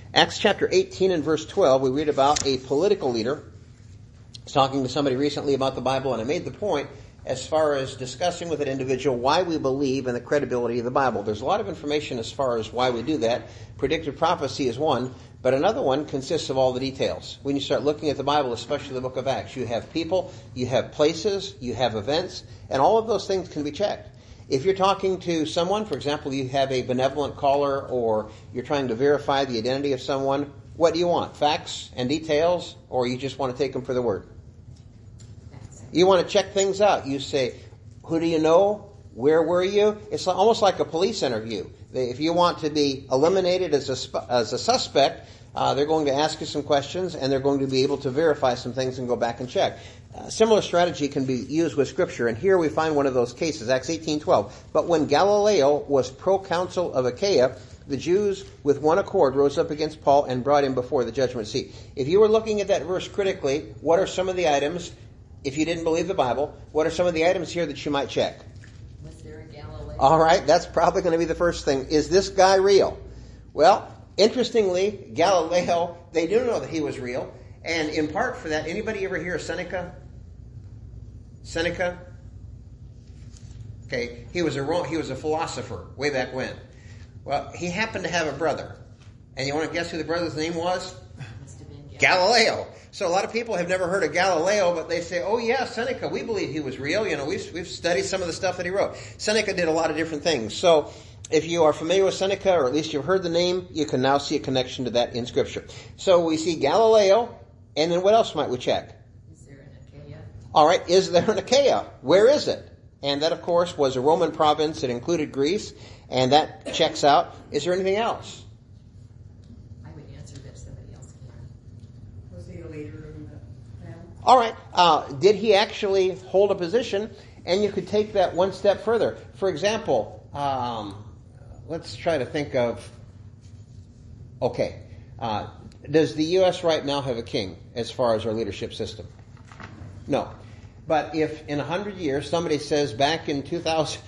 Acts chapter 18 and verse 12, we read about a political leader. I was talking to somebody recently about the Bible, and I made the point as far as discussing with an individual why we believe in the credibility of the Bible. There's a lot of information as far as why we do that. Predictive prophecy is one, but another one consists of all the details. When you start looking at the Bible, especially the book of Acts, you have people, you have places, you have events, and all of those things can be checked. If you're talking to someone, for example, you have a benevolent caller, or you're trying to verify the identity of someone, what do you want? Facts and details, or you just want to take them for the word? You want to check things out. You say, who do you know? Where were you? It's almost like a police interview. If you want to be eliminated as a suspect, they're going to ask you some questions, and they're going to be able to verify some things and go back and check. Similar strategy can be used with Scripture, and here we find one of those cases, Acts 18:12. But when Galileo was proconsul of Achaia, the Jews with one accord rose up against Paul and brought him before the judgment seat. If you were looking at that verse critically, what are some of the items? If you didn't believe the Bible, what are some of the items here that you might check? Was there a Galileo? All right, that's probably going to be the first thing. Is this guy real? Well, interestingly, Galileo, they do know that he was real. And in part for that, anybody ever hear of Seneca? Seneca? Okay, he was a philosopher way back when. Well, he happened to have a brother. And you want to guess who the brother's name was? Must have been Galileo. So a lot of people have never heard of Galileo, but they say, oh yeah, Seneca, we believe he was real. You know, we've studied some of the stuff that he wrote. Seneca did a lot of different things. So if you are familiar with Seneca, or at least you've heard the name, you can now see a connection to that in Scripture. So we see Galileo, and then what else might we check? Is there an Achaia? All right, is there an Achaia? Where is it? And that, of course, was a Roman province. It included Greece, and that checks out. Is there anything else? I would answer that somebody else can. Was he a leader in the family? All right, did he actually hold a position? And you could take that one step further. For example, let's try to think of, okay, does the U.S. right now have a king as far as our leadership system? No. But if in 100 years somebody says back in 2000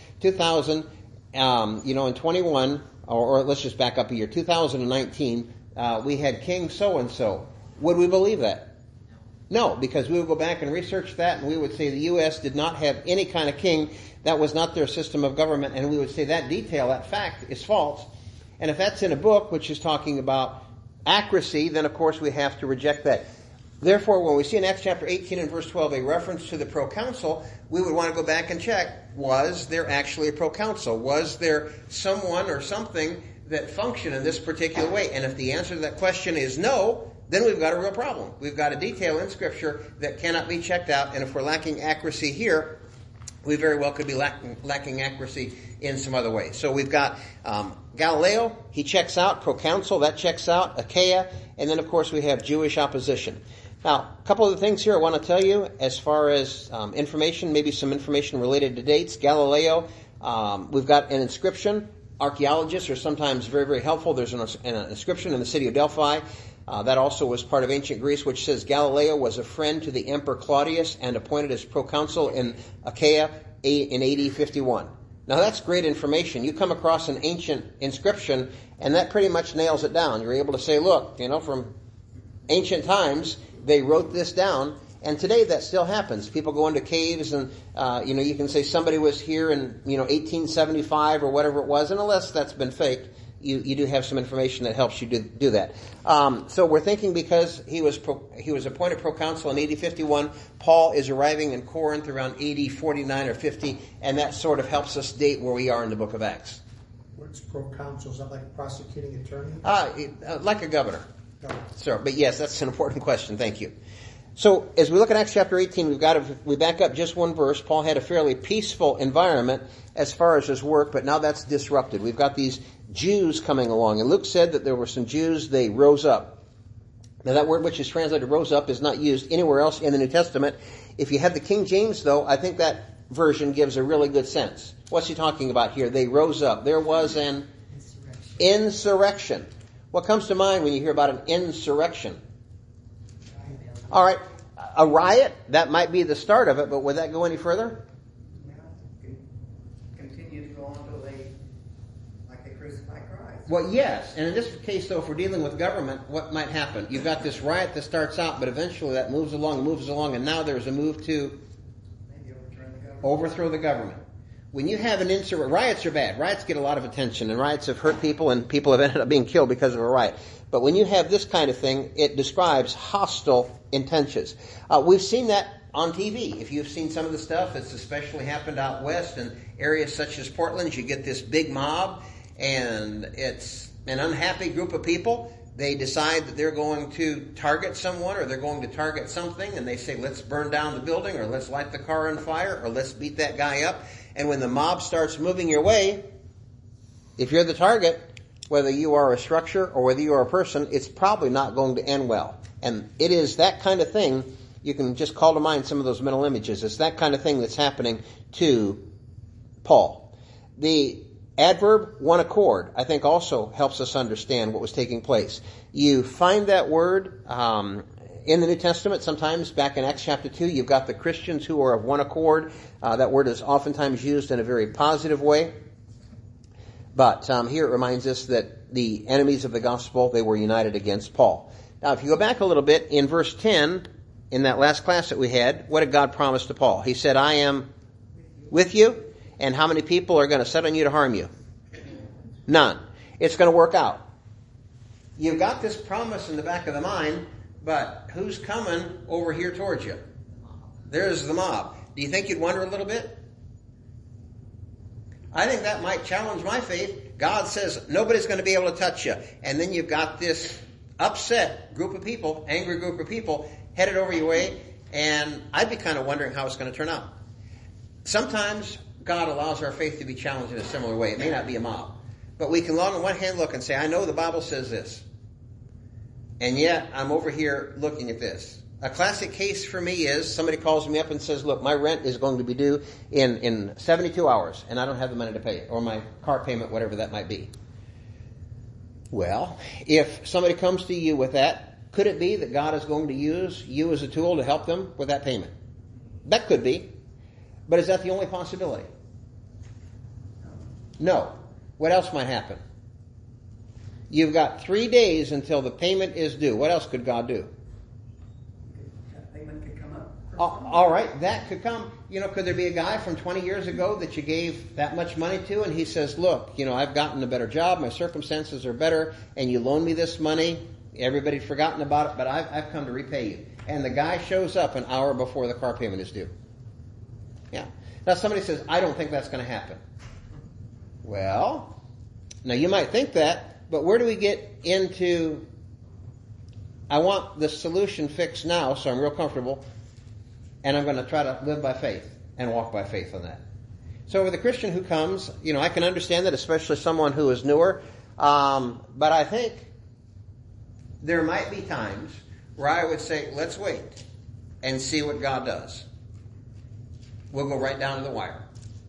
in 21, or let's just back up a year, 2019, we had King so-and-so, would we believe that? No, because we would go back and research that, and we would say the U.S. did not have any kind of king. That was not their system of government, and we would say that detail, that fact, is false. And if that's in a book which is talking about accuracy, then of course we have to reject that. Therefore, when we see in Acts chapter 18 and verse 12 a reference to the proconsul, we would want to go back and check, was there actually a proconsul? Was there someone or something that functioned in this particular way? And if the answer to that question is no, then we've got a real problem. We've got a detail in Scripture that cannot be checked out, and if we're lacking accuracy here, we very well could be lacking accuracy in some other way. So we've got Galileo, he checks out, proconsul, that checks out, Achaia, and then of course we have Jewish opposition. Now, a couple of the things here I want to tell you as far as information, maybe some information related to dates. Galileo, we've got an inscription. Archaeologists are sometimes very, very helpful. There's an inscription in the city of Delphi. That also was part of ancient Greece, which says Galileo was a friend to the Emperor Claudius and appointed as proconsul in Achaia in AD 51. Now that's great information. You come across an ancient inscription, and that pretty much nails it down. You're able to say, look, from ancient times, they wrote this down, and today that still happens. People go into caves, and you can say somebody was here in 1875 or whatever it was, and unless that's been faked, you do have some information that helps you do that. So we're thinking because he was appointed proconsul in AD 51, Paul is arriving in Corinth around AD 49 or 50, and that sort of helps us date where we are in the book of Acts. What's proconsul? Is that like a prosecuting attorney? Like a governor. Sir, but yes, that's an important question. Thank you. So as we look at Acts chapter 18, we back up just one verse. Paul had a fairly peaceful environment as far as his work, but now that's disrupted. We've got these Jews coming along, and Luke said that there were some Jews, they rose up. Now that word which is translated rose up is not used anywhere else in the New Testament. If you have the King James, though, I think that version gives a really good sense. What's he talking about here? They rose up. There was an insurrection. What comes to mind when you hear about an insurrection? All right, a riot, that might be the start of it, but would that go any further? Yeah, continue to go on until they crucify Christ. Well, yes. And in this case, though, if we're dealing with government, what might happen? You've got this riot that starts out, but eventually that moves along, and now there's a move to Maybe overthrow the government. When you have an insurrection, riots are bad. Riots get a lot of attention, and riots have hurt people, and people have ended up being killed because of a riot. But when you have this kind of thing, it describes hostile intentions. We've seen that on TV. If you've seen some of the stuff, it's especially happened out west in areas such as Portland. You get this big mob, and it's an unhappy group of people. They decide that they're going to target someone, or they're going to target something, and they say, let's burn down the building, or let's light the car on fire, or let's beat that guy up. And when the mob starts moving your way, if you're the target, whether you are a structure or whether you are a person, it's probably not going to end well. And it is that kind of thing. You can just call to mind some of those mental images. It's that kind of thing that's happening to Paul. The adverb one accord, I think, also helps us understand what was taking place. You find that word in the New Testament, sometimes back in Acts chapter 2, you've got the Christians who are of one accord. That word is oftentimes used in a very positive way. But here it reminds us that the enemies of the gospel, they were united against Paul. Now, if you go back a little bit, in verse 10, in that last class that we had, what did God promise to Paul? He said, I am with you, and how many people are going to set on you to harm you? None. It's going to work out. You've got this promise in the back of the mind, but who's coming over here towards you? There's the mob. Do you think you'd wonder a little bit? I think that might challenge my faith. God says nobody's going to be able to touch you. And then you've got this upset group of people, angry group of people, headed over your way, and I'd be kind of wondering how it's going to turn out. Sometimes God allows our faith to be challenged in a similar way. It may not be a mob. But we can on one hand look and say, I know the Bible says this. And yet, I'm over here looking at this. A classic case for me is somebody calls me up and says, look, my rent is going to be due in 72 hours, and I don't have the money to pay it, or my car payment, whatever that might be. Well, if somebody comes to you with that, could it be that God is going to use you as a tool to help them with that payment? That could be. But is that the only possibility? No. What else might happen? You've got 3 days until the payment is due. What else could God do? That payment could come up. All right, that could come. Could there be a guy from 20 years ago that you gave that much money to, and he says, look, I've gotten a better job, my circumstances are better, and you loan me this money. Everybody's forgotten about it, but I've come to repay you. And the guy shows up an hour before the car payment is due. Yeah. Now somebody says, I don't think that's going to happen. Well, now you might think that, but where do we get into, I want the solution fixed now, so I'm real comfortable, and I'm going to try to live by faith and walk by faith on that. So with a Christian who comes, I can understand that, especially someone who is newer, but I think there might be times where I would say, let's wait and see what God does. We'll go right down to the wire.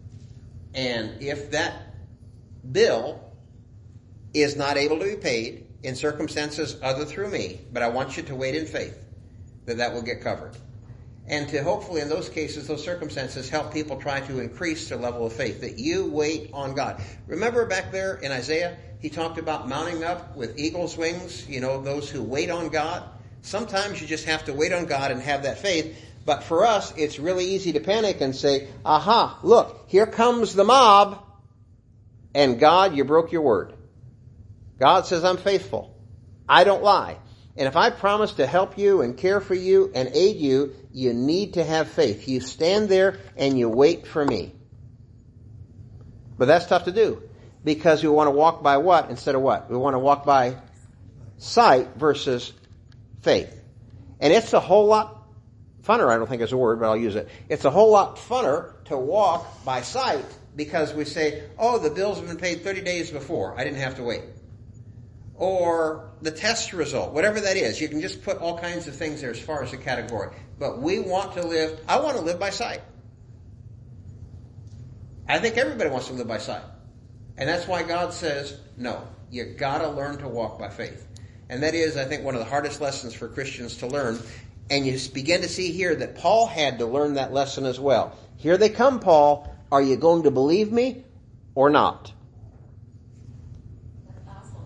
And if that bill is not able to be paid in circumstances other through me, but I want you to wait in faith that will get covered. And to hopefully in those cases, those circumstances, help people try to increase their level of faith, that you wait on God. Remember back there in Isaiah, he talked about mounting up with eagle's wings, those who wait on God. Sometimes you just have to wait on God and have that faith. But for us, it's really easy to panic and say, aha, look, here comes the mob. And God, you broke your word. God says, I'm faithful. I don't lie. And if I promise to help you and care for you and aid you, you need to have faith. You stand there and you wait for me. But that's tough to do, because we want to walk by what instead of what? We want to walk by sight versus faith. And it's a whole lot funner, I don't think it's a word, but I'll use it. It's a whole lot funner to walk by sight, because we say, oh, the bills have been paid 30 days before. I didn't have to wait. Or the test result, whatever that is. You can just put all kinds of things there as far as the category. But I want to live by sight. I think everybody wants to live by sight. And that's why God says, no, you gotta learn to walk by faith. And that is, I think, one of the hardest lessons for Christians to learn. And you begin to see here that Paul had to learn that lesson as well. Here they come, Paul. Are you going to believe me or not? The gospel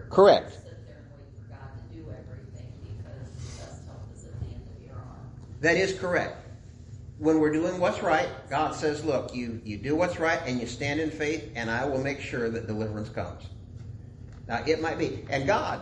Correct. Sit there and wait for God to do everything because the best help is at the end of your arm. That is correct. When we're doing what's right, God says, look, you do what's right and you stand in faith and I will make sure that deliverance comes. Now, it might be. And God,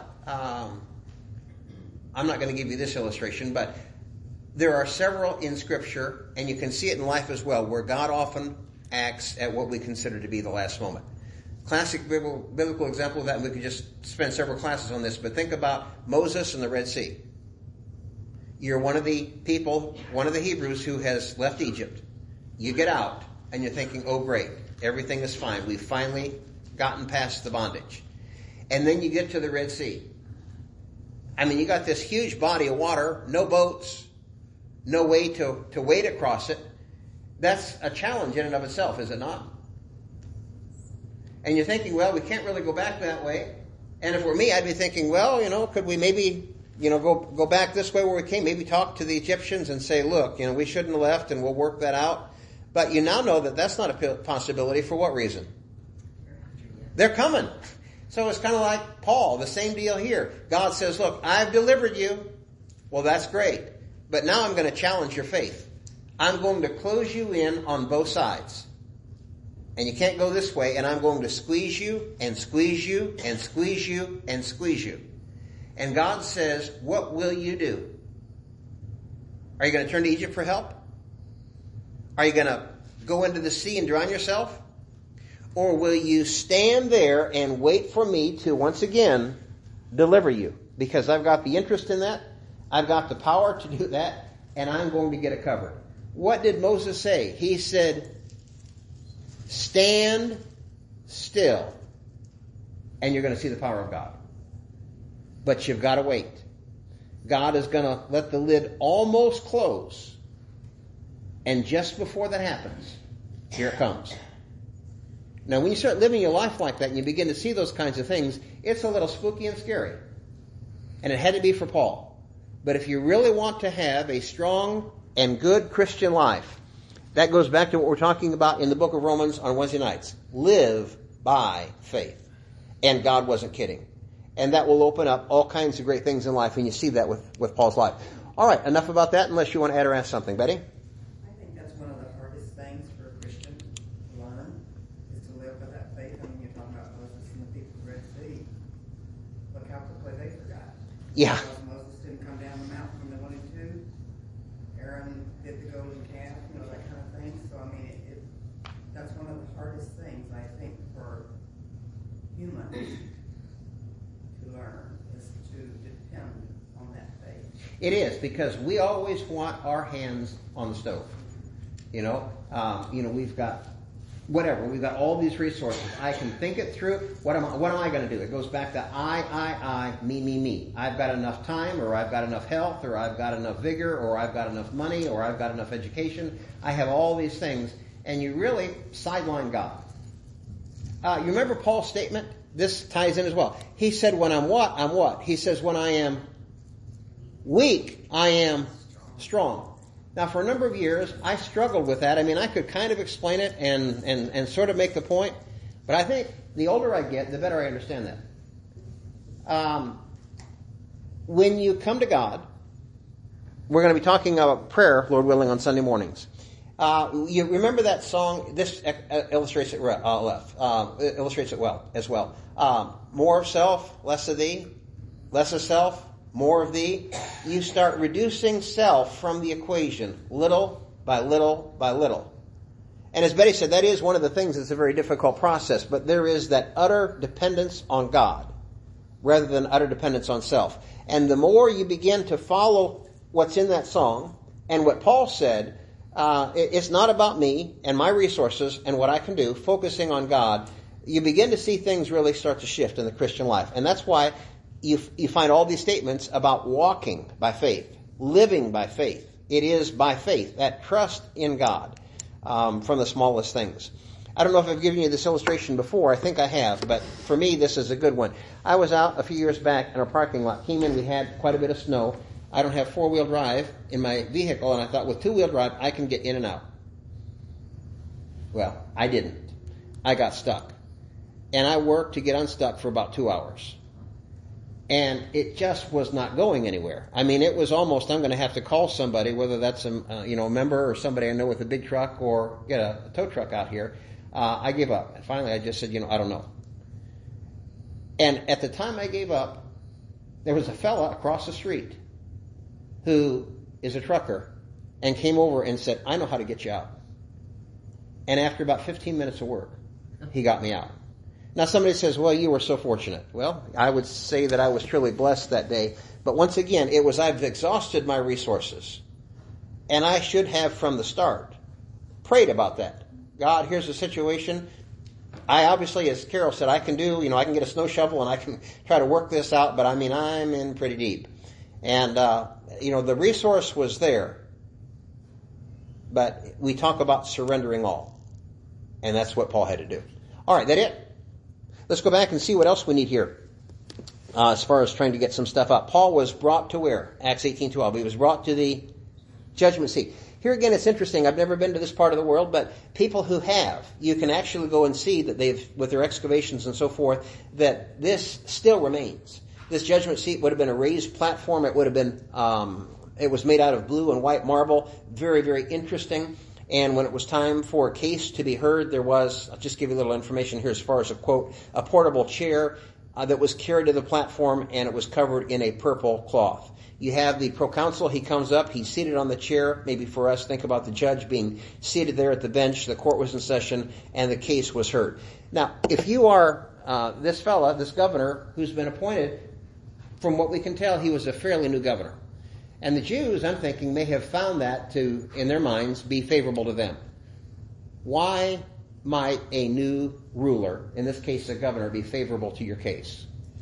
I'm not going to give you this illustration, but there are several in Scripture, and you can see it in life as well, where God often acts at what we consider to be the last moment. Classic biblical example of that, and we could just spend several classes on this, but think about Moses and the Red Sea. You're one of the people, one of the Hebrews who has left Egypt. You get out, and you're thinking, oh great, everything is fine. We've finally gotten past the bondage. And then you get to the Red Sea. I mean, you got this huge body of water, no boats, no way to wade across it. That's a challenge in and of itself, is it not? And you're thinking, well, we can't really go back that way. And if it were me, I'd be thinking, well, could we maybe, go back this way where we came, maybe talk to the Egyptians and say, look, we shouldn't have left and we'll work that out. But you now know that that's not a possibility. For what reason? They're coming. So it's kind of like Paul, the same deal here. God says, look, I've delivered you. Well, that's great. But now I'm going to challenge your faith. I'm going to close you in on both sides. And you can't go this way, and I'm going to squeeze you and squeeze you and squeeze you and squeeze you. And God says, what will you do? Are you going to turn to Egypt for help? Are you going to go into the sea and drown yourself? Or will you stand there and wait for me to, once again, deliver you? Because I've got the interest in that. I've got the power to do that. And I'm going to get it covered. What did Moses say? He said, stand still. And you're going to see the power of God. But you've got to wait. God is going to let the lid almost close. And just before that happens, here it comes. Now, when you start living your life like that and you begin to see those kinds of things, it's a little spooky and scary. And it had to be for Paul. But if you really want to have a strong and good Christian life, that goes back to what we're talking about in the book of Romans on Wednesday nights. Live by faith. And God wasn't kidding. And that will open up all kinds of great things in life, and you see that with Paul's life. All right, enough about that, unless you want to add or ask something. Betty? I think that's one of the hardest things for a Christian to learn, is to live by that faith. I mean, you're talking about Moses and the people of the Red Sea. Look how quickly they forgot. Yeah. Because Moses didn't come down the mountain when they wanted to. Aaron did the golden calf, that kind of thing. So, I mean, that's one of the hardest things, I think, for humans to learn, is to depend on that faith. It is, because we always want our hands on the stove. We've got whatever. We've got all these resources. I can think it through. What am I going to do? It goes back to I, me. I've got enough time, or I've got enough health, or I've got enough vigor, or I've got enough money, or I've got enough education. I have all these things, and you really sideline God. You remember Paul's statement? This ties in as well. He said, when I'm what? I'm what? He says, when I am weak, I am strong. Now, for a number of years, I struggled with that. I mean, I could kind of explain it and sort of make the point. But I think the older I get, the better I understand that. When you come to God, we're going to be talking about prayer, Lord willing, on Sunday mornings. You remember that song? This illustrates it well as well. More of self, less of thee. Less of self, more of thee. You start reducing self from the equation, little by little by little. And as Betty said, that is one of the things that's a very difficult process. But there is that utter dependence on God rather than utter dependence on self. And the more you begin to follow what's in that song and what Paul said, it's not about me and my resources and what I can do, focusing on God. You begin to see things really start to shift in the Christian life. And that's why you find all these statements about walking by faith, living by faith. It is by faith, that trust in God from the smallest things. I don't know if I've given you this illustration before. I think I have, but for me, this is a good one. I was out a few years back in a parking lot. Came in, we had quite a bit of snow. I don't have four-wheel drive in my vehicle, and I thought with two-wheel drive, I can get in and out. Well, I didn't. I got stuck. And I worked to get unstuck for about 2 hours. And it just was not going anywhere. I mean, it was almost, I'm going to have to call somebody, whether that's a member or somebody I know with a big truck, or get a tow truck out here. I gave up. And finally I just said, I don't know. And at the time I gave up, there was a fella across the street who is a trucker and came over and said, I know how to get you out. And after about 15 minutes of work, he got me out. Now somebody says, well, you were so fortunate. Well, I would say that I was truly blessed that day. But once again, I've exhausted my resources. And I should have from the start prayed about that. God, here's the situation. I obviously, as Carol said, I can get a snow shovel and I can try to work this out, but I'm in pretty deep. And, the resource was there. But we talk about surrendering all. And that's what Paul had to do. All right, that it? Let's go back and see what else we need here. As far as trying to get some stuff up. Paul was brought to where? Acts 18:12. He was brought to the judgment seat. Here again, it's interesting. I've never been to this part of the world, but people who have, you can actually go and see that they've, with their excavations and so forth, that this still remains. This judgment seat would have been a raised platform. It would have been, it was made out of blue and white marble. Very, very interesting. And when it was time for a case to be heard, there was, I'll just give you a little information here as far as a quote, a portable chair that was carried to the platform, and it was covered in a purple cloth. You have the proconsul, he comes up, he's seated on the chair. Maybe for us, think about the judge being seated there at the bench, the court was in session, and the case was heard. Now, if you are this governor who's been appointed, from what we can tell, he was a fairly new governor. And the Jews, I'm thinking, may have found that to, in their minds, be favorable to them. Why might a new ruler, in this case a governor, be favorable to your case?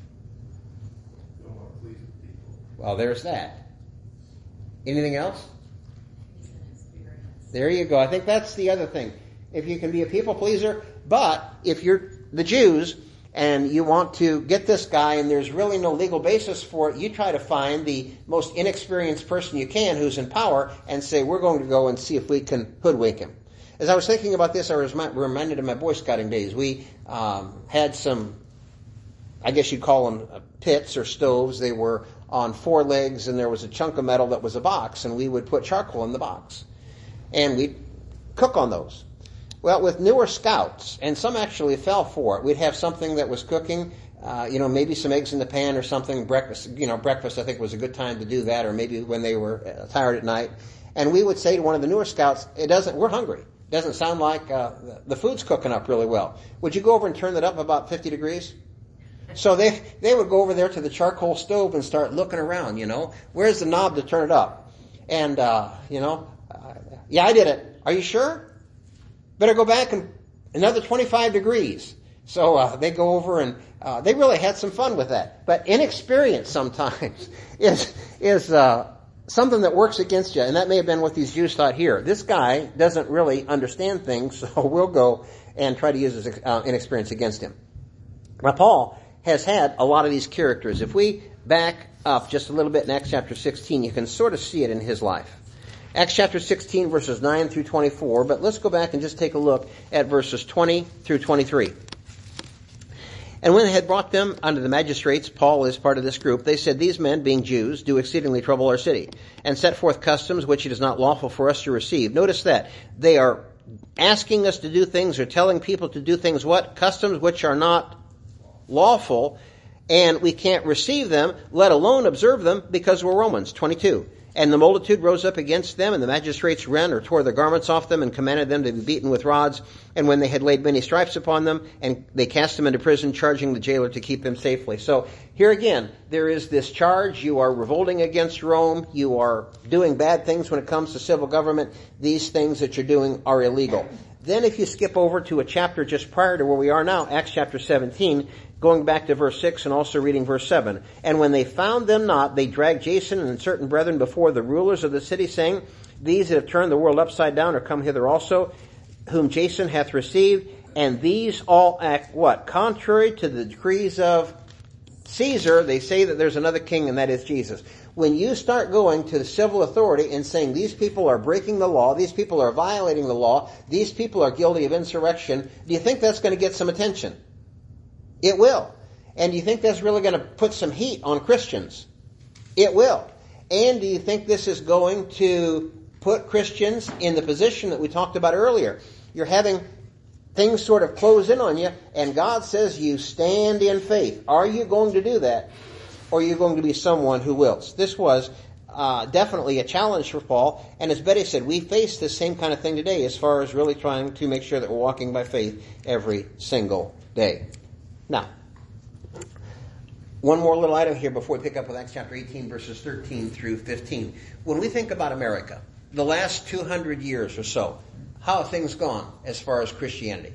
Well, there's that. Anything else? He's an experience. There you go. I think that's the other thing. If you can be a people pleaser, but if you're the Jews and you want to get this guy and there's really no legal basis for it, you try to find the most inexperienced person you can who's in power and say, we're going to go and see if we can hoodwink him. As I was thinking about this, I was reminded of my Boy Scouting days. We had some, I guess you'd call them pits or stoves. They were on 4 legs, and there was a chunk of metal that was a box, and we would put charcoal in the box. And we'd cook on those. Well, with newer scouts, and some actually fell for it, we'd have something that was cooking, maybe some eggs in the pan or something. Breakfast I think was a good time to do that, or maybe when they were tired at night. And we would say to one of the newer scouts, we're hungry. It doesn't sound like the food's cooking up really well. Would you go over and turn that up about 50 degrees? So they would go over there to the charcoal stove and start looking around, Where's the knob to turn it up? And, yeah, I did it. Are you sure? Better go back and another 25 degrees. So they go over and they really had some fun with that. But inexperience sometimes is something that works against you. And that may have been what these Jews thought here. This guy doesn't really understand things, so we'll go and try to use his inexperience against him. Now, Paul has had a lot of these characters. If we back up just a little bit in Acts chapter 16, you can sort of see it in his life. Acts chapter 16, verses 9 through 24, but let's go back and just take a look at verses 20 through 23. And when they had brought them unto the magistrates, Paul is part of this group, they said, these men, being Jews, do exceedingly trouble our city, and set forth customs which it is not lawful for us to receive. Notice that. They are asking us to do things, or telling people to do things, what? Customs which are not lawful, and we can't receive them, let alone observe them, because we're Romans. 22. And the multitude rose up against them, and the magistrates rent or tore their garments off them, and commanded them to be beaten with rods. And when they had laid many stripes upon them, and they cast them into prison, charging the jailer to keep them safely. So here again, there is this charge. You are revolting against Rome. You are doing bad things when it comes to civil government. These things that you're doing are illegal. Then if you skip over to a chapter just prior to where we are now, Acts chapter 17, going back to verse 6 and also reading verse 7. And when they found them not, they dragged Jason and certain brethren before the rulers of the city, saying, these that have turned the world upside down are come hither also, whom Jason hath received, and these all act what? Contrary to the decrees of Caesar. They say that there's another king, and that is Jesus. When you start going to the civil authority and saying these people are breaking the law, these people are violating the law, these people are guilty of insurrection, do you think that's going to get some attention? It will. And do you think that's really going to put some heat on Christians? It will. And do you think this is going to put Christians in the position that we talked about earlier? You're having things sort of close in on you, and God says you stand in faith. Are you going to do that? Or are you going to be someone who wilts? This was definitely a challenge for Paul. And as Betty said, we face this same kind of thing today as far as really trying to make sure that we're walking by faith every single day. Now, one more little item here before we pick up with Acts chapter 18, verses 13 through 15. When we think about America, the last 200 years or so, how have things gone as far as Christianity?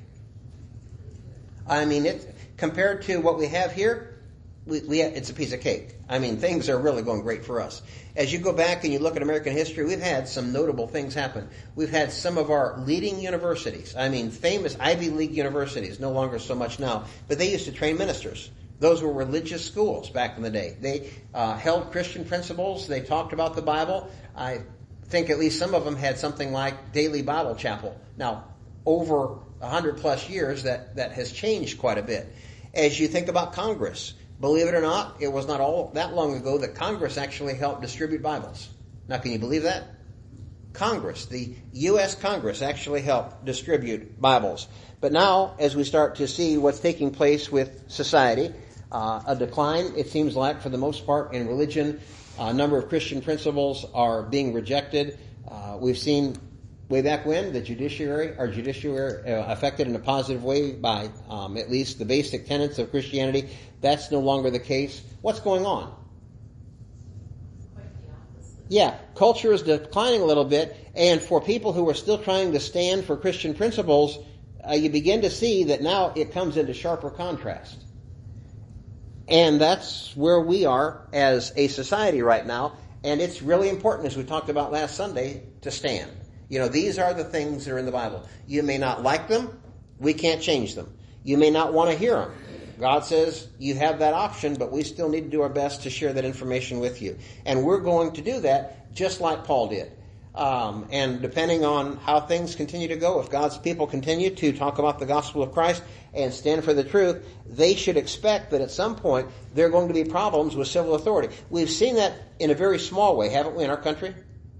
I mean, compared to what we have here, it's a piece of cake. I mean, things are really going great for us. As you go back and you look at American history, we've had some notable things happen. We've had some of our leading universities, I mean, famous Ivy League universities, no longer so much now, but they used to train ministers. Those were religious schools back in the day. They held Christian principles. They talked about the Bible. I think at least some of them had something like daily Bible chapel. Now, over 100 plus years, that has changed quite a bit. As you think about Congress, believe it or not, it was not all that long ago that Congress actually helped distribute Bibles. Now, can you believe that? Congress, the U.S. Congress, actually helped distribute Bibles. But now, as we start to see what's taking place with society, a decline, it seems like, for the most part, in religion. A number of Christian principles are being rejected. We've seen way back when our judiciary affected in a positive way by at least the basic tenets of Christianity. That's no longer the case. What's going on? Quite the opposite. Yeah, culture is declining a little bit, and for people who are still trying to stand for Christian principles, you begin to see that now it comes into sharper contrast. And that's where we are as a society right now. And it's really important, as we talked about last Sunday, to stand. You know, these are the things that are in the Bible. You may not like them. We can't change them. You may not want to hear them. God says you have that option, but we still need to do our best to share that information with you. And we're going to do that just like Paul did. And depending on how things continue to go, if God's people continue to talk about the gospel of Christ and stand for the truth, they should expect that at some point there are going to be problems with civil authority. We've seen that in a very small way, haven't we, in our country?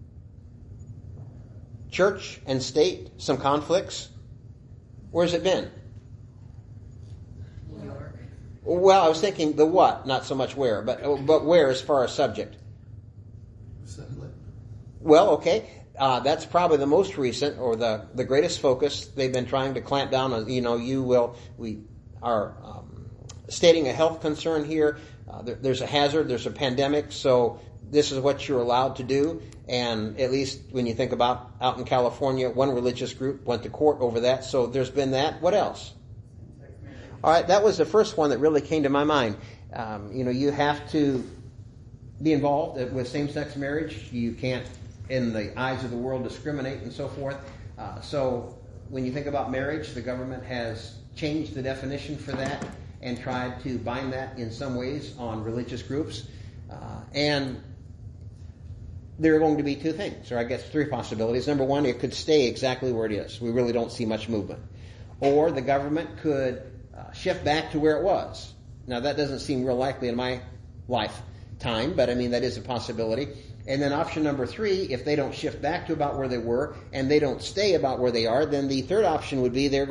Church and state, some conflicts. Where's it been? New York. Well, I was thinking the what, not so much where, but where as far as subject. Assembly. Well, okay. That's probably the most recent or the greatest focus. They've been trying to clamp down on, we are stating a health concern here. There's a hazard, there's a pandemic, so this is what you're allowed to do. And at least when you think about out in California, one religious group went to court over that. So there's been that. What else? All right, that was the first one that really came to my mind. You have to be involved with same-sex marriage. You can't, in the eyes of the world, discriminate and so forth. So when you think about marriage, the government has changed the definition for that and tried to bind that in some ways on religious groups. And there are going to be two things, or I guess three possibilities. Number one, it could stay exactly where it is. We really don't see much movement. Or the government could shift back to where it was. Now, that doesn't seem real likely in my lifetime, but I mean, that is a possibility. And then option number three, if they don't shift back to about where they were and they don't stay about where they are, then the third option would be it's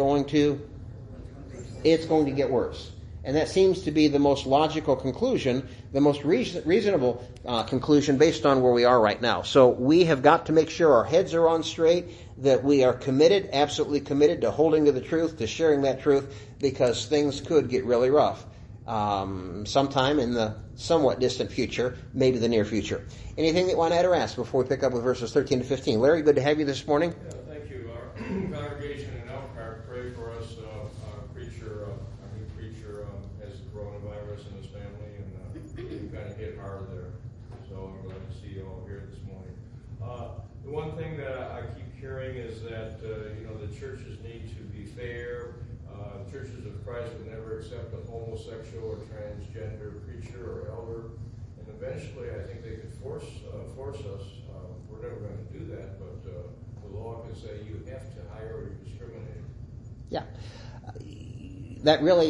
going to get worse. And that seems to be the most logical conclusion, the most reasonable conclusion based on where we are right now. So we have got to make sure our heads are on straight, that we are committed, absolutely committed to holding to the truth, to sharing that truth, because things could get really rough sometime in the somewhat distant future, maybe the near future. Anything that you want to add or ask before we pick up with verses 13 to 15? Larry, good to have you this morning. Yeah, thank you. Our congregation in Elkhart, pray for us. Our new preacher has coronavirus in his family, and we kind of hit hard there. So I'm glad to see you all here this morning. The one thing that I keep hearing is that the churches need to be fair. Churches of Christ would never accept a homosexual or transgender preacher or elder, and eventually I think they could force us. We're never going to do that, but the law can say you have to hire or discriminate. Yeah. That really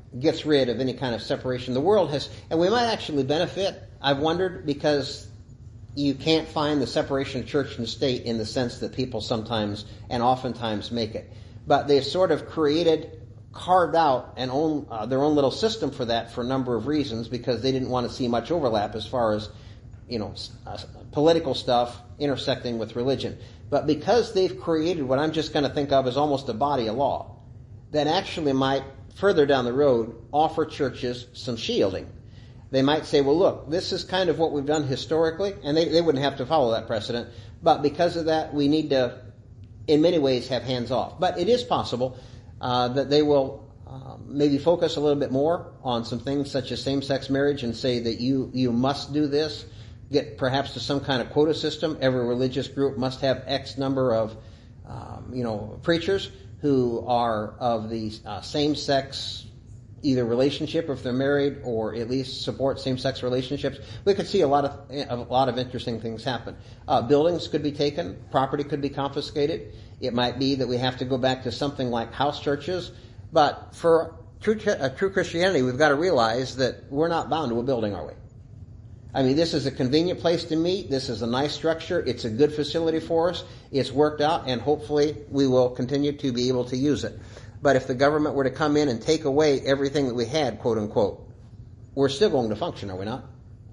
gets rid of any kind of separation. The world has, and we might actually benefit, I've wondered, because you can't find the separation of church and state in the sense that people sometimes and oftentimes make it. But they've sort of carved out their own little system for that for a number of reasons, because they didn't want to see much overlap as far as, political stuff intersecting with religion. But because they've created what I'm just going to think of as almost a body of law, that actually might, further down the road, offer churches some shielding. They might say, well, look, this is kind of what we've done historically, and they wouldn't have to follow that precedent, but because of that, we need to, in many ways, have hands off. But it is possible that they will maybe focus a little bit more on some things such as same-sex marriage and say that you must do this, get perhaps to some kind of quota system. Every religious group must have X number of, preachers who are of the same-sex either relationship if they're married, or at least support same-sex relationships. We could see a lot of interesting things happen. Buildings could be taken, property could be confiscated. It might be that we have to go back to something like house churches. But for true Christianity, we've got to realize that we're not bound to a building, are we? I mean, this is a convenient place to meet. This is a nice structure. It's a good facility for us. It's worked out, and hopefully we will continue to be able to use it. But if the government were to come in and take away everything that we had, quote unquote, we're still going to function, are we not?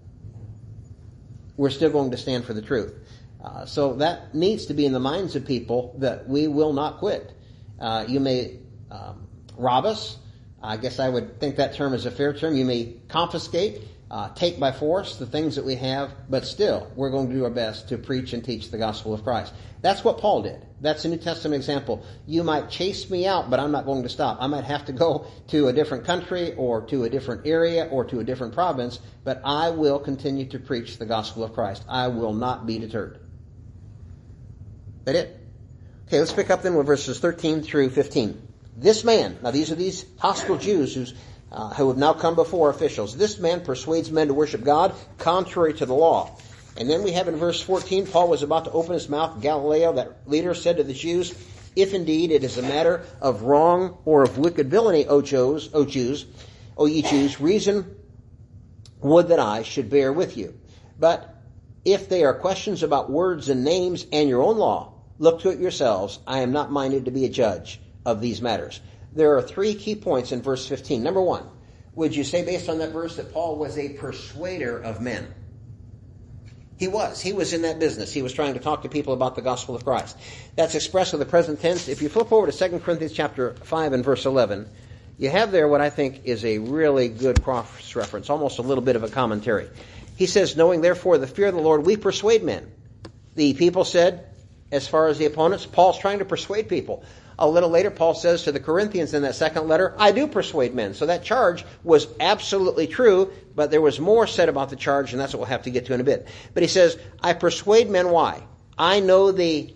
We're still going to stand for the truth. So that needs to be in the minds of people, that we will not quit. You may rob us. I guess I would think that term is a fair term. You may confiscate, take by force the things that we have, but still we're going to do our best to preach and teach the gospel of Christ. That's what Paul did. That's a New Testament example. You might chase me out, but I'm not going to stop. I might have to go to a different country or to a different area or to a different province, but I will continue to preach the gospel of Christ. I will not be deterred. That it? Okay, let's pick up then with verses 13 through 15. This man, now these are these hostile Jews who have now come before officials. This man persuades men to worship God contrary to the law. And then we have in verse 14, Paul was about to open his mouth. Galileo, that leader, said to the Jews, if indeed it is a matter of wrong or of wicked villainy, O ye Jews, reason would that I should bear with you. But if they are questions about words and names and your own law, look to it yourselves. I am not minded to be a judge of these matters. There are 3 key points in verse 15. Number 1, would you say based on that verse that Paul was a persuader of men? He was in that business. He was trying to talk to people about the gospel of Christ. That's expressed in the present tense. If you flip over to 2 Corinthians chapter 5 and verse 11, you have there what I think is a really good cross-reference, almost a little bit of a commentary. He says, knowing therefore the fear of the Lord, we persuade men. The people said, as far as the opponents, Paul's trying to persuade people. A little later, Paul says to the Corinthians in that second letter, I do persuade men. So that charge was absolutely true, but there was more said about the charge, and that's what we'll have to get to in a bit. But he says, I persuade men. Why? I know the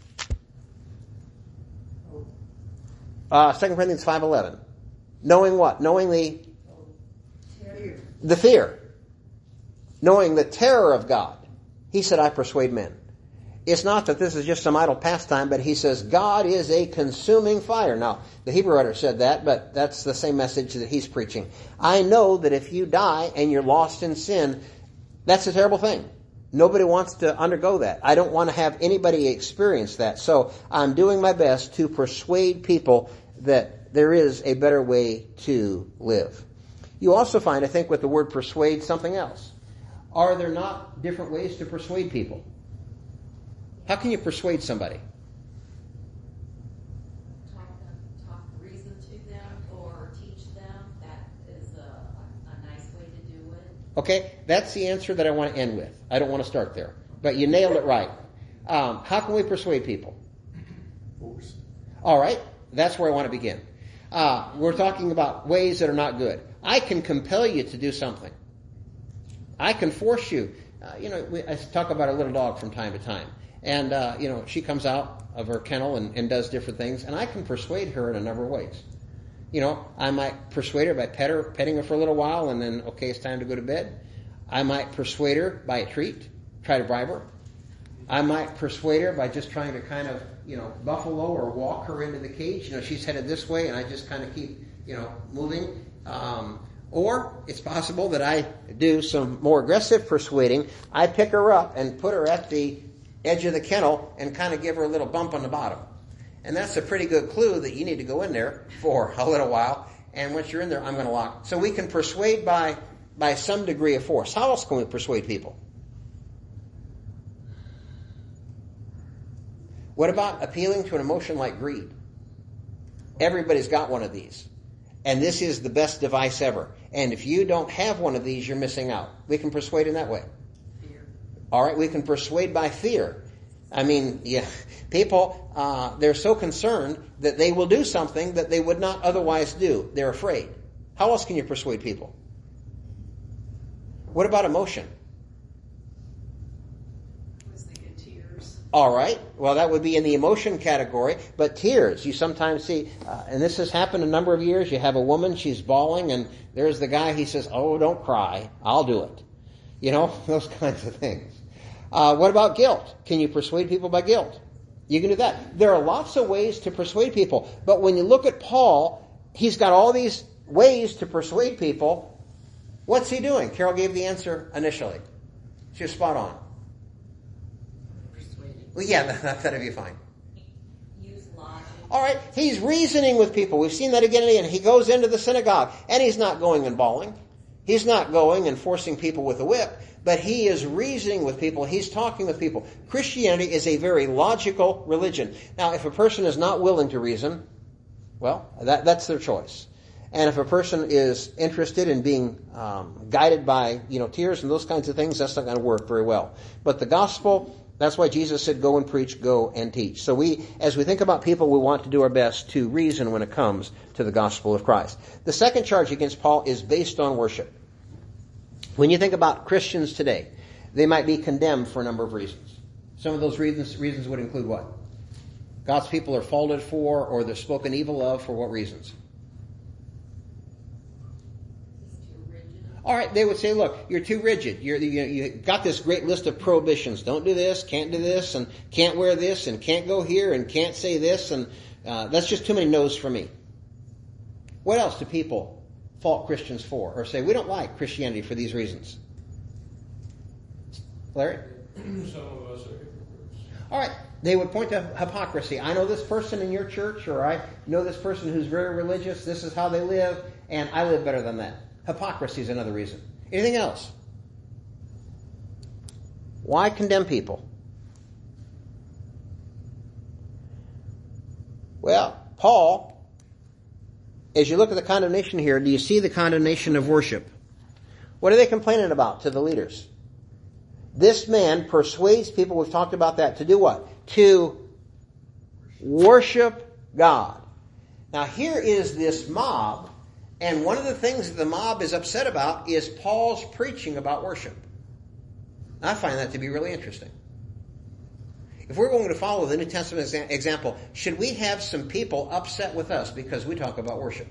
2 Corinthians 5:11. Knowing what? Knowing the fear. Knowing the terror of God. He said, I persuade men. It's not that this is just some idle pastime, but he says God is a consuming fire. Now, the Hebrew writer said that, but that's the same message that he's preaching. I know that if you die and you're lost in sin, that's a terrible thing. Nobody wants to undergo that. I don't want to have anybody experience that. So I'm doing my best to persuade people that there is a better way to live. You also find, I think, with the word persuade, something else. Are there not different ways to persuade people? How can you persuade somebody? Talk reason to them or teach them. That is a nice way to do it. Okay, that's the answer that I want to end with. I don't want to start there, but you nailed it right. How can we persuade people? Force. All right, that's where I want to begin. We're talking about ways that are not good. I can compel you to do something. I can force you. I talk about a little dog from time to time. And, she comes out of her kennel and does different things. And I can persuade her in a number of ways. I might persuade her by petting her for a little while, and then, okay, it's time to go to bed. I might persuade her by a treat, try to bribe her. I might persuade her by just trying to kind of, buffalo or walk her into the cage. She's headed this way, and I just kind of keep, moving. Or it's possible that I do some more aggressive persuading. I pick her up and put her at the edge of the kennel and kind of give her a little bump on the bottom. And that's a pretty good clue that you need to go in there for a little while. And once you're in there, I'm going to lock. So we can persuade by some degree of force. How else can we persuade people? What about appealing to an emotion like greed? Everybody's got one of these. And this is the best device ever. And if you don't have one of these, you're missing out. We can persuade in that way. Fear. All right, we can persuade by fear. I mean, yeah, people, they're so concerned that they will do something that they would not otherwise do. They're afraid. How else can you persuade people? What about emotion? I was thinking tears. All right. Well, that would be in the emotion category. But tears, you sometimes see, and this has happened a number of years. You have a woman, she's bawling, and there's the guy, he says, "Oh, don't cry. I'll do it." You know, those kinds of things. What about guilt? Can you persuade people by guilt? You can do that. There are lots of ways to persuade people. But when you look at Paul, he's got all these ways to persuade people. What's he doing? Carol gave the answer initially. She was spot on. Persuaded. Well, yeah, that'd be fine. Use logic. All right, he's reasoning with people. We've seen that again and again. He goes into the synagogue, and he's not going and bawling. He's not going and forcing people with a whip, but he is reasoning with people. He's talking with people. Christianity is a very logical religion. Now, if a person is not willing to reason, well, that's their choice. And if a person is interested in being guided by, tears and those kinds of things, that's not going to work very well. But the gospel, that's why Jesus said, go and preach, go and teach. So as we think about people, we want to do our best to reason when it comes to the gospel of Christ. The second charge against Paul is based on worship. When you think about Christians today, they might be condemned for a number of reasons. Some of those reasons would include what? God's people are faulted for, or they're spoken evil of, for what reasons? All right, they would say, look, you're too rigid. You got this great list of prohibitions. Don't do this, can't do this, and can't wear this, and can't go here, and can't say this, and that's just too many no's for me. What else do people fault Christians for, or say, we don't like Christianity for these reasons? Larry? Some of us are hypocrites. All right, they would point to hypocrisy. I know this person in your church, or I know this person who's very religious, this is how they live, and I live better than that. Hypocrisy is another reason. Anything else? Why condemn people? Well, Paul, as you look at the condemnation here, do you see the condemnation of worship? What are they complaining about to the leaders? This man persuades people, we've talked about that, to do what? To worship God. Now here is this mob, and one of the things that the mob is upset about is Paul's preaching about worship. I find that to be really interesting. If we're going to follow the New Testament example, should we have some people upset with us because we talk about worship?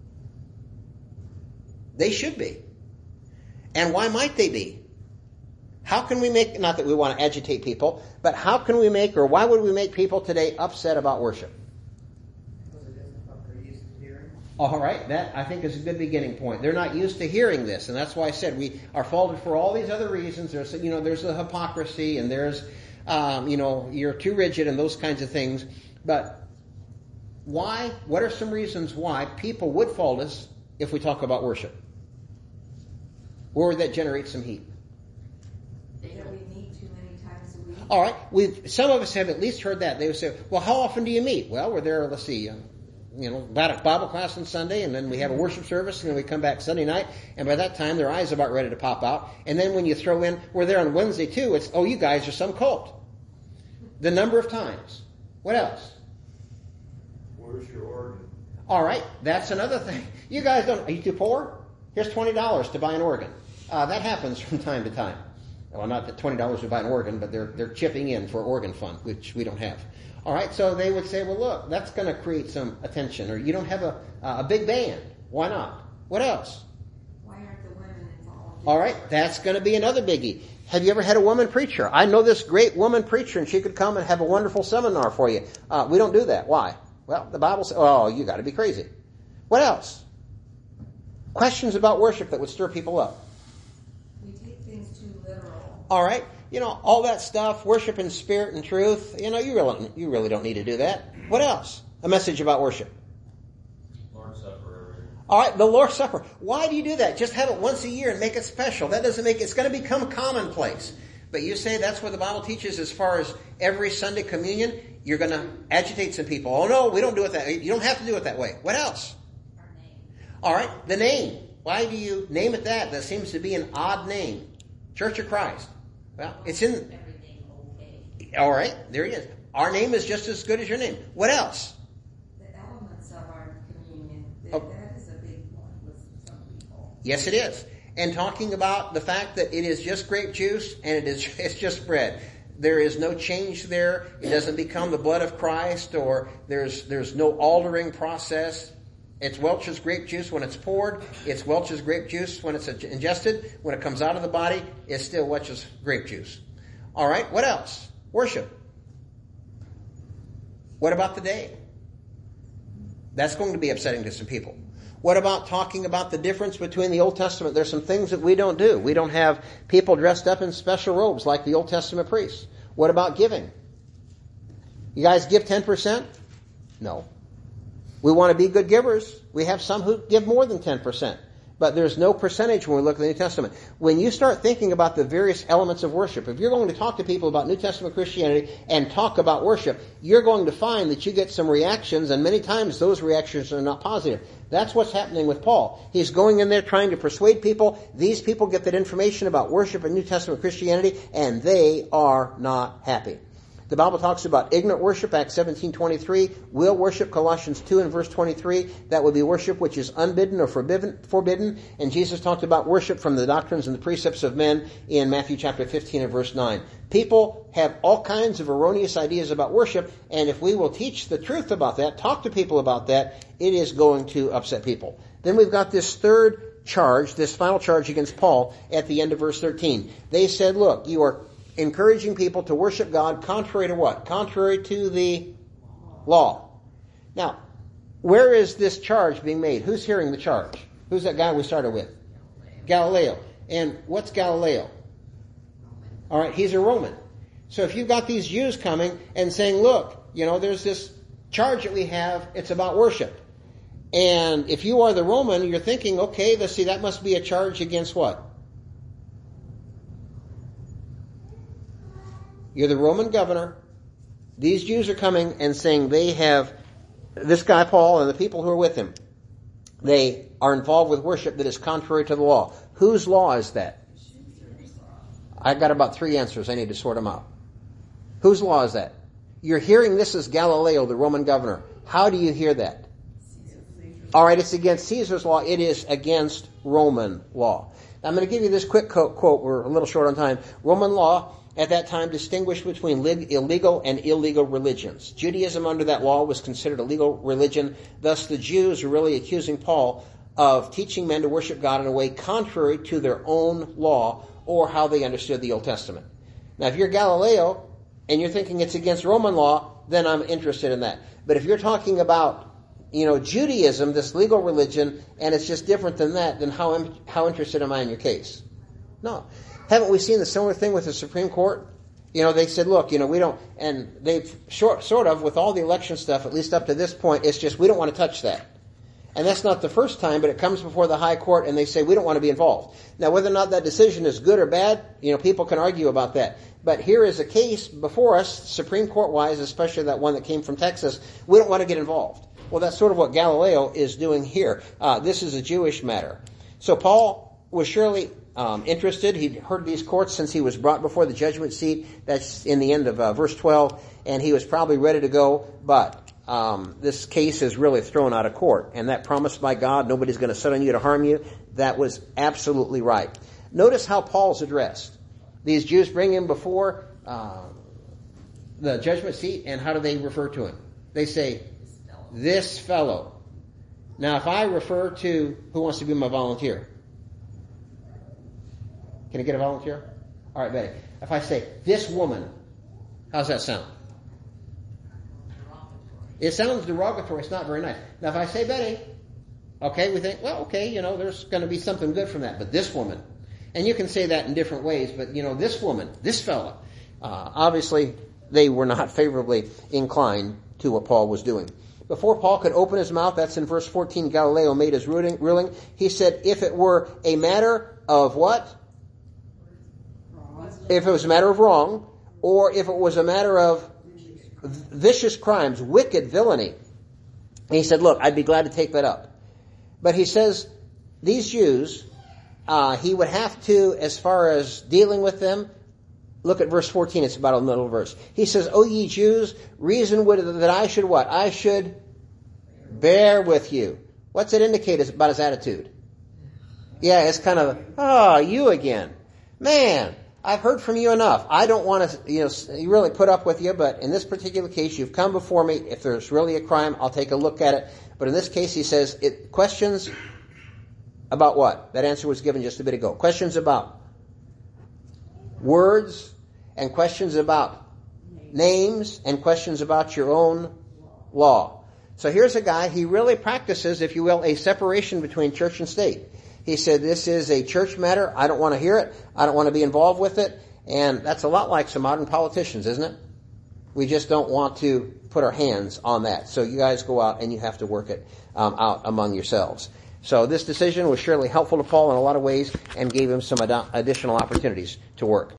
They should be. And why might they be? How can we make, not that we want to agitate people, but how can we make, or why would we make people today upset about worship? Because it isn't what they're used to hearing. All right, that I think is a good beginning point. They're not used to hearing this, and that's why I said we are faulted for all these other reasons. There's the hypocrisy, and there's, you're too rigid and those kinds of things. But why? What are some reasons why people would fault us if we talk about worship? Where would that generate some heat? That we meet too many times a week. All right, some of us have at least heard that. They would say, well, how often do you meet? Well, we're there, let's see, Bible class on Sunday, and then we have a worship service, and then we come back Sunday night, and by that time their eyes are about ready to pop out. And then when you throw in, we're there on Wednesday too, it's, oh, you guys are some cult. The number of times. What else? Where's your organ? All right, that's another thing. You guys are you too poor? Here's $20 to buy an organ. That happens from time to time. Well, not that $20 to buy an organ, but they're chipping in for organ fund, which we don't have. All right, so they would say, well, look, that's going to create some attention. Or you don't have a big band. Why not? What else? Why aren't the women involved? All right, that's going to be another biggie. Have you ever had a woman preacher? I know this great woman preacher, and she could come and have a wonderful seminar for you. We don't do that. Why? Well, the Bible says, oh, you got to be crazy. What else? Questions about worship that would stir people up. We take things too literal. All right. All that stuff, worship in spirit and truth, you really don't need to do that. What else? A message about worship. Lord's Supper. All right, the Lord's Supper. Why do you do that? Just have it once a year and make it special. That doesn't make it's going to become commonplace. But you say that's what the Bible teaches as far as every Sunday communion, you're going to agitate some people. Oh no, we don't do it that way. You don't have to do it that way. What else? Our name. All right, the name. Why do you name it that? That seems to be an odd name. Church of Christ. Well, it's in... Everything okay. All right, there it is. Our name is just as good as your name. What else? The elements of our communion, Oh. that is a big one with some people. Yes, it is. And talking about the fact that it is just grape juice and it's just bread. There is no change there. It doesn't become the blood of Christ, or there's no altering process. It's Welch's grape juice when it's poured. It's Welch's grape juice when it's ingested. When it comes out of the body, it's still Welch's grape juice. All right, what else? Worship. What about the day? That's going to be upsetting to some people. What about talking about the difference between the Old Testament? There's some things that we don't do. We don't have people dressed up in special robes like the Old Testament priests. What about giving? You guys give 10%? No. We want to be good givers. We have some who give more than 10%. But there's no percentage when we look at the New Testament. When you start thinking about the various elements of worship, if you're going to talk to people about New Testament Christianity and talk about worship, you're going to find that you get some reactions, and many times those reactions are not positive. That's what's happening with Paul. He's going in there trying to persuade people. These people get that information about worship and New Testament Christianity, and they are not happy. The Bible talks about ignorant worship, Acts 17:23. Will worship, Colossians 2 and verse 23. That would be worship which is unbidden or forbidden. And Jesus talked about worship from the doctrines and the precepts of men in Matthew chapter 15 and verse 9. People have all kinds of erroneous ideas about worship, and if we will teach the truth about that, talk to people about that, it is going to upset people. Then we've got this third charge, this final charge against Paul at the end of verse 13. They said, look, you are encouraging people to worship God contrary to what? Contrary to the law. Now, where is this charge being made? Who's hearing the charge? Who's that guy we started with? Galileo. And what's Galileo? All right, he's a Roman. So if you've got these Jews coming and saying, look, there's this charge that we have, it's about worship. And if you are the Roman, you're thinking, okay, let's see, that must be a charge against what? You're the Roman governor. These Jews are coming and saying they have, this guy Paul and the people who are with him, they are involved with worship that is contrary to the law. Whose law is that? I've got about 3 answers. I need to sort them out. Whose law is that? You're hearing this as Galileo, the Roman governor. How do you hear that? All right, it's against Caesar's law. It is against Roman law. Now, I'm going to give you this quick quote. We're a little short on time. Roman law at that time distinguished between illegal and illegal religions. Judaism under that law was considered a legal religion. Thus, the Jews were really accusing Paul of teaching men to worship God in a way contrary to their own law or how they understood the Old Testament. Now, if you're Galileo and you're thinking it's against Roman law, then I'm interested in that. But if you're talking about, Judaism, this legal religion, and it's just different than that, then how interested am I in your case? No. Haven't we seen the similar thing with the Supreme Court? They said, look, we don't, and they've sort of, with all the election stuff, at least up to this point, it's just, we don't want to touch that. And that's not the first time, but it comes before the high court and they say, we don't want to be involved. Now, whether or not that decision is good or bad, people can argue about that. But here is a case before us, Supreme Court-wise, especially that one that came from Texas, we don't want to get involved. Well, that's sort of what Galileo is doing here. This is a Jewish matter. So Paul was surely interested. He'd heard these courts since he was brought before the judgment seat. That's in the end of verse 12. And he was probably ready to go. But this case is really thrown out of court. And that promise by God, nobody's going to set on you to harm you, that was absolutely right. Notice how Paul's addressed. These Jews bring him before the judgment seat. And how do they refer to him? They say, this fellow. Now, if I refer to, who wants to be my volunteer? Can I get a volunteer? All right, Betty. If I say, this woman, how's that sound? Derogatory. It sounds derogatory. It's not very nice. Now, if I say, Betty, Okay, we think, well, okay, there's going to be something good from that. But this woman, and you can say that in different ways, but this woman, this fella, obviously they were not favorably inclined to what Paul was doing. Before Paul could open his mouth, that's in verse 14, Galileo made his ruling. He said, if it were a matter of what? If it was a matter of wrong, or if it was a matter of vicious crimes, wicked villainy. And he said, look, I'd be glad to take that up. But he says, these Jews, he would have to, as far as dealing with them, look at verse 14, it's about a middle verse. He says, O ye Jews, reason would that I should what? I should bear with you. What's it indicate about his attitude? Yeah, it's kind of, you again. Man, I've heard from you enough. I don't want to, really put up with you, but in this particular case, you've come before me. If there's really a crime, I'll take a look at it. But in this case, he says, questions about what? That answer was given just a bit ago. Questions about words, and questions about names, and questions about your own law. So here's a guy, he really practices, if you will, a separation between church and state. He said, this is a church matter. I don't want to hear it. I don't want to be involved with it. And that's a lot like some modern politicians, isn't it? We just don't want to put our hands on that. So you guys go out and you have to work it out among yourselves. So this decision was surely helpful to Paul in a lot of ways and gave him some additional opportunities to work.